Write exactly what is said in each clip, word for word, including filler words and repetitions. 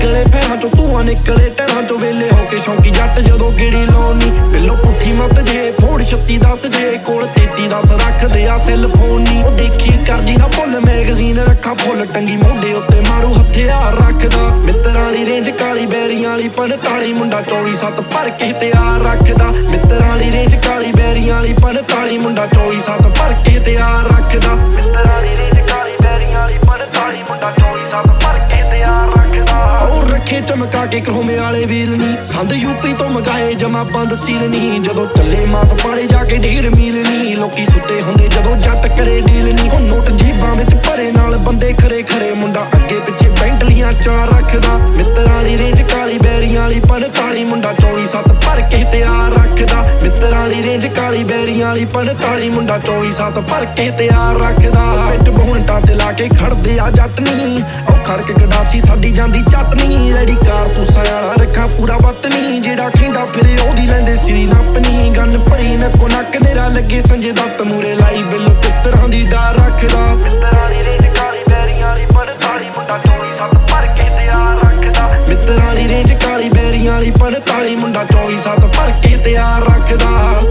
ਨਿਕਲੇ ਪੈਰਾਂ ਚੋਂ ਧੂਆਂ ਨਿਕਲੇ ਟਹਿਰਾਂ ਚੋਂ ਵੇਲੇ ਹੋ ਕੇ ਸ਼ੌਂਕੀ ਜੱਟ ਜਦੋਂ ਗੇੜੀ ਲਾਉਣੀ ਬਿੱਲੋ ਪੁੱਠੀ ਮੱਤ ਜੇ ਫੋੜ ਛੱਤੀ ਦਸ ਜੇ ਕੋਲ ਤੇਤੀ ਦਸ ਰੱਖਦੇ ਆ ਸੈੱਲ ਫੋਨ ਨੀ ਉਹ ਦੇਖੀ ਕਰਦੀ ਨਾ ਭੁੱਲ ਮੈਗਜ਼ੀਨ ਰੱਖਾਂ ਫੁੱਲ ਟੰਗੀ ਮੋਢੇ ਉੱਤੇ ਮਾਰੂ ਹਥਿਆਰ ਰੱਖਦਾ ਮਿੱਤਰਾਂ ਦੀ ਰੇਂਜ ਕਾਲੀ ਬੈਰੀਆਂ ਵਾਲੀ ਪੰਤਾਲੀ ਮੁੰਡਾ ਚੌਵੀ ਸੱਤ ਭਰ ਕੇ ਤਿਆਰ ਰੱਖਦਾ ਮਿੱਤਰਾਂ ਦੀ ਰੇਂਜ ਕਾਲੀ ਬੈਰੀਆਂ ਵਾਲੀ ਪੰਤਾਲੀ ਮੁੰਡਾ ਚੌਵੀ ਸੱਤ ਭਰ ਕੇ ਤਿਆਰ ਰੱਖਦਾ ਮਿੱਤਰਾਂ ਦੀ ਰੇਂਜ ਕਾਲੀ ਬੈਰੀਆਂ ਵਾਲੀ ਪੰਤਾਲੀ ਮੁੰਡਾ ਚੌਵੀ ਸੱਤ ਭਰ ਕੇ ਤਿਆਰ ਰੱਖਦਾ ਉਹ ਰੱਖੇ ਚਮਕਾ ਕੇ ਕਹੋਮੇ ਵਾਲੇ ਵੀਲ ਨੀ ਸੰਦ ਯੂਪੀ ਤੋਂ ਮੰਗਾਏ ਜਮਾ ਬੰਦ ਸੀਲ ਨੀ ਜਦੋਂ ਚੱਲੇ ਮਾਸ ਪਾੜੇ ਜਾ ਕੇ ਢੇਰ ਮੀਲ ਨੀ ਲੋਕੀ ਸੁੱਤੇ ਹੁੰਦੇ ਜਦੋਂ ਜੱਟ ਕਰੇ ਡੀਲ ਨੀ ਉਹ ਨੋਟ ਜੀਬਾਂ ਵਿੱਚ ਭਰੇ ਨਾਲ ਬੰਦੇ ਖਰੇ ਖਰੇ ਮੁੰਡਾ ਅੱਗੇ ਪਿੱਛੇ ਬੈਂਟਲੀਆਂ ਚਾਰ ਰੱਖਦਾ ਮਿੱਤਰਾਂ ਦੀ ਰੇਂਜ ਕਾਲੀ ਬੈਰੀਆਂ ਵਾਲੀ ਪੰਤਾਲੀ ਮੁੰਡਾ ਚੌਵੀ ਸੱਤ ਭਰ ਕੇ ਤਿਆਰ ਰੱਖਦਾ ਮਿੱਤਰਾਂ ਦੀ ਰੇਂਜ ਕਾਲੀ ਬੈਰੀਆਂ ਵਾਲੀ ਪੰਤਾਲੀ ਮੁੰਡਾ ਚੌਵੀ ਸੱਤ ਭਰ ਕੇ ਤਿਆਰ ਰੱਖਦਾ ਪਿੱਟ ਬੋਹਣਟਾਂ ਤੇ ਲਾ ਕੇ ਖੜਦੇ ਆ ਜੱਟ ਨੀ ਉਹ ਖੜਕ ਗਡਾਸੀ ਸਾਡੀ ਜਾਂਦੀ ਚਟਨੀ ਰੈਡੀ ਕਾਰਤੂਸਾਂ ਵਾਲਾ ਰੱਖਾਂ ਪੂਰਾ ਵੱਟ ਨੀ ਜਿਹੜਾ ਖੇਂਦਾ ਫਿਰੇ ਉਹਦੀ ਲੈਂਦੇ ਸਿਰੀ ਨੱਪਨੀ ਗੰਨ ਭਰੀ ਨੱਕੋ ਨੱਕ ਦੇਰਾ ਲੱਗੇ ਸੰਜੇ ਦੱਤ ਮੂਰੇ ਲਾਈ ਬਿੱਲ ਪਿੱਤਰਾਂ ਦੀ ਡਾਰ ਰੱਖਦਾ ਮਿੱਤਰਾਂ ਦੀ ਰੇਂਜ ਕਾਲੀ ਬੈਰੀਆਂ ਵਾਲੀ ਪੰਤਾਲੀ ਮੁੰਡਾ ਚੌਵੀ ਸੱਤ ਭਰ ਕੇ ਤਿਆਰ ਰੱਖਦਾ ਮਿੱਤਰਾਂ ਦੀ ਰੇਂਜ ਕਾਲੀ ਬੈਰੀਆਂ ਵਾਲੀ ਪੰਤਾਲੀ ਮੁੰਡਾ ਚੌਵੀ ਸੱਤ ਭਰ ਕੇ ਤਿਆਰ ਰੱਖਦਾ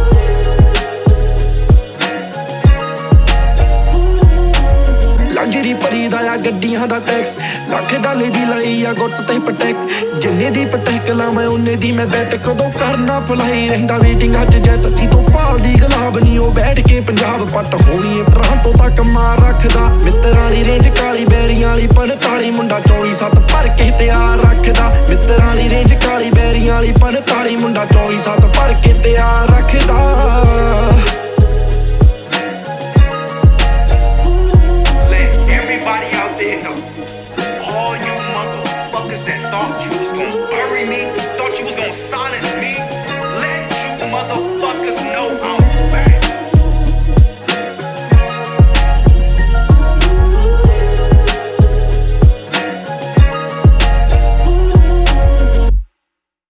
ਲਗਜ਼ਰੀ ਭਰੀ ਦਾ ਆ ਗੱਡੀਆਂ ਦਾ ਟੈਕਸ ਲੱਖ ਡਾਲੇ ਦੀ ਲਈ ਆ ਗੁੱਟ ਤੇ ਪਟੈਕ ਜਿੰਨੇ ਦੀ ਪਟੈਕ ਲਾ ਮੈਂ ਉਹਨੇ ਦੀ ਮੈਂ ਬੈਟ ਕਦੋਂ ਕਰਨਾ ਭੁਲਾਈ ਰਹਿੰਦਾ ਵੇਟਿੰਗ ਅੱਜ ਜੈਤਤੀ ਤੋਂ ਭਾਲਦੀ ਗੁਲਾਬ ਨੀ ਉਹ ਬੈਠ ਕੇ ਪੰਜਾਬ ਪੱਟ ਹੋਣੀ ਏ ਟਰਾਂਟੋ ਤੱਕ ਮਾਰ ਰੱਖਦਾ ਮਿੱਤਰਾਂ ਦੀ ਰੇਂਜ ਕਾਲੀ ਬੈਰੀਆਂ ਵਾਲੀ ਪੰਤਾਲੀ ਮੁੰਡਾ ਚੌਵੀ ਸੱਤ ਭਰ ਕੇ ਤਿਆਰ ਰੱਖਦਾ ਮਿੱਤਰਾਂ ਦੀ ਰੇਂਜ ਕਾਲੀ ਬੈਰੀਆਂ ਵਾਲੀ ਪੰਤਾਲੀ ਮੁੰਡਾ ਚੌਵੀ ਸੱਤ ਭਰ ਕੇ ਤਿਆਰ